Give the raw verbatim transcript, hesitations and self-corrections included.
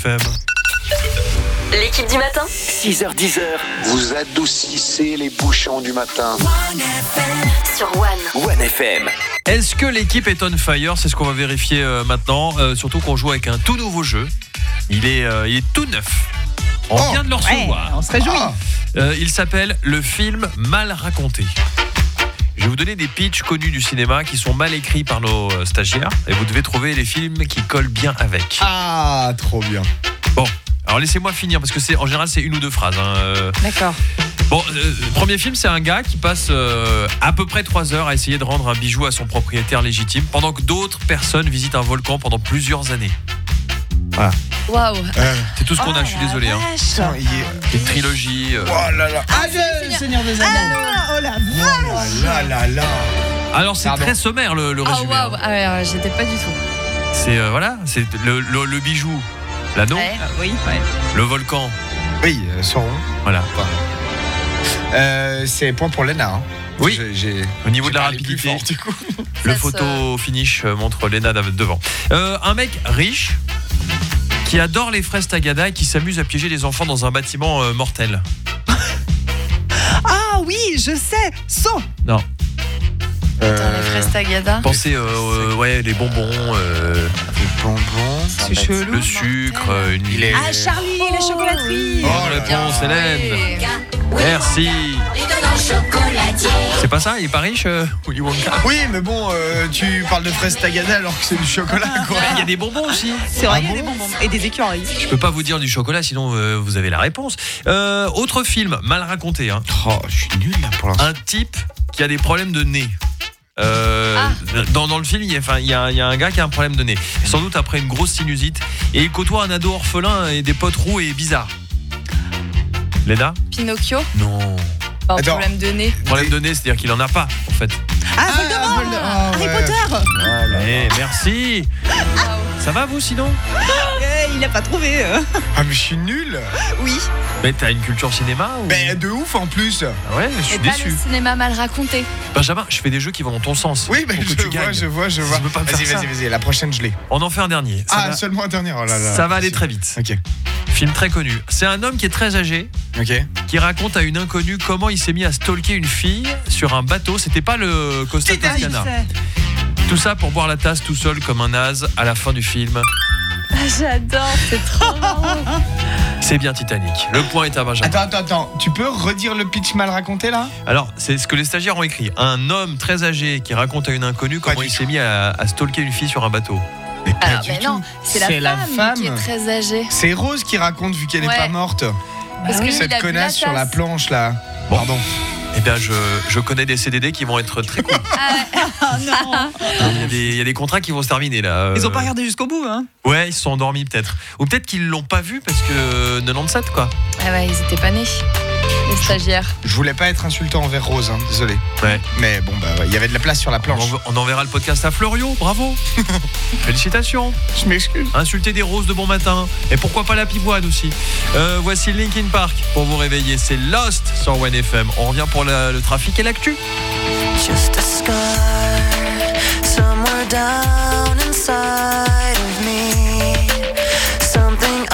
F M. L'équipe du matin, six heures dix, vous adoucissez les bouchons du matin. sur One. One F M. Est-ce que l'équipe est on fire? C'est ce qu'on va vérifier euh, maintenant. Euh, surtout qu'on joue avec un tout nouveau jeu. Il est, euh, il est tout neuf. On Oh, vient de le recevoir. Ouais, on se réjouit. Ah. Euh, il s'appelle Le film mal raconté. Je vais vous donner des pitchs connus du cinéma qui sont mal écrits par nos euh, stagiaires. Et vous devez trouver les films qui collent bien avec. Ah, trop bien. Bon, alors laissez-moi finir parce que c'est en général c'est une ou deux phrases. Hein. Euh, D'accord. Bon, euh, le premier film, c'est un gars qui passe euh, à peu près trois heures à essayer de rendre un bijou à son propriétaire légitime pendant que d'autres personnes visitent un volcan pendant plusieurs années. Voilà. Waouh. Euh, C'est tout ce qu'on a, je suis désolé. Hein. putain, il est... Une trilogie. euh. Oh là là. Ah, le Seigneur des Anneaux. Ah, oh la vache. Oh là là là. Alors, c'est Pardon. très sommaire le, le Ah résumé. waouh. hein. Ah ouais, ouais, j'étais pas du tout. C'est euh, voilà, c'est le, le, le bijou, l'anneau, Ouais. Ah, oui, ouais. le volcan. Oui, euh, Sauron. Voilà. Euh, c'est point pour Léna. Hein. Oui. J'ai, j'ai... Au niveau j'ai de la parlé plus rapidité, fort, du coup. le Ça se- photo finish euh, montre Lena devant. Euh, un mec riche qui adore les fraises tagada et qui s'amuse à piéger les enfants dans un bâtiment euh, mortel. Ah oui, je sais. Saut. Non. Dans Euh, les fraises Tagada. Pensez, euh, euh, ouais, les bonbons, euh, les bonbons. C'est chelou. le sucre, euh, une. Il est- Ah, Charlie, la chocolaterie. Bonne Oh là réponse, là. Hélène. Oui. Merci. C'est pas ça, il est pas riche, euh, Willy Wonka. Oui, mais bon, euh, tu parles de fraises tagada alors que c'est du chocolat, quoi. Il y a des bonbons aussi. C'est vrai, Ah il y a bon des bonbons et des écureuils. Je peux pas vous dire du chocolat, sinon euh, vous avez la réponse. Euh, autre film, mal raconté. Hein. Oh, je suis nul là pour l'instant. Un type qui a des problèmes de nez. Euh, dans, dans le film, il y, a, enfin, il, y a, il y a un gars qui a un problème de nez. Sans doute après une grosse sinusite. Et il côtoie un ado orphelin et des potes roux et bizarres. Léna? Pinocchio. Non. Pas un Attends. problème de nez. Problème de nez, c'est-à-dire qu'il en a pas, en fait. Ah, Voldemort. Voldemort. Ah, Harry ouais. Potter. Oh là là. Eh, merci. Ça va, vous, sinon? Eh, il a pas trouvé. euh. Ah, mais je suis nul. Oui. Mais t'as une culture cinéma ou... Mais de ouf en plus. Ah ouais, je suis Et pas déçu. le cinéma mal raconté. Benjamin, je fais des jeux qui vont dans ton sens. Oui, mais pour que je tu vois, gagnes. je vois, je vois. Tu peux pas me Vas-y, faire vas-y, ça. vas-y. La prochaine, je l'ai. On en fait un dernier. Ça Ah, va, seulement un dernier. Oh là là. ça va aller très vite. Ok. Film très connu. C'est un homme qui est très âgé, Ok. qui raconte à une inconnue comment il s'est mis à stalker une fille sur un bateau. C'était pas le Costa Ah, je Toscana. sais. Tout ça pour boire la tasse tout seul comme un naze à la fin du film. Ah, j'adore, c'est trop marrant. C'est bien Titanic. Le point est à Benjamin. Attends, attends, attends. Tu peux redire le pitch mal raconté là? Alors, c'est ce que les stagiaires ont écrit. Un homme très âgé qui raconte à une inconnue comment du il s'est mis à, à stalker une fille sur un bateau. Mais pas Alors, du mais tout. non, c'est la, C'est la femme, femme. qui est très âgée. C'est Rose qui raconte vu qu'elle est Ouais. pas morte. Parce que lui, il Cette a bu la connasse sur la tasse. planche là. Bon. Pardon. Eh bien, je, je connais des C D D qui vont être très cool. Ah non. Il y a des, il y a des contrats qui vont se terminer là. Ils ont Euh, pas regardé jusqu'au bout, hein. Ouais, ils se sont endormis peut-être. Ou peut-être qu'ils l'ont pas vu parce que quatre-vingt-dix-sept quoi. Ah ouais, ils étaient pas nés, les stagiaires. Je voulais pas être insultant envers Rose, hein, désolé. Ouais. Mais bon, bah, ouais, il y avait de la place sur la planche. On, on enverra le podcast à Florio, bravo. Félicitations. Je m'excuse. Insulter des roses de bon matin. Et pourquoi pas la pivoine aussi. Euh, voici Linkin Park pour vous réveiller. C'est Lost sur One F M. On revient pour la- le trafic et l'actu. Just a scar somewhere down inside of me.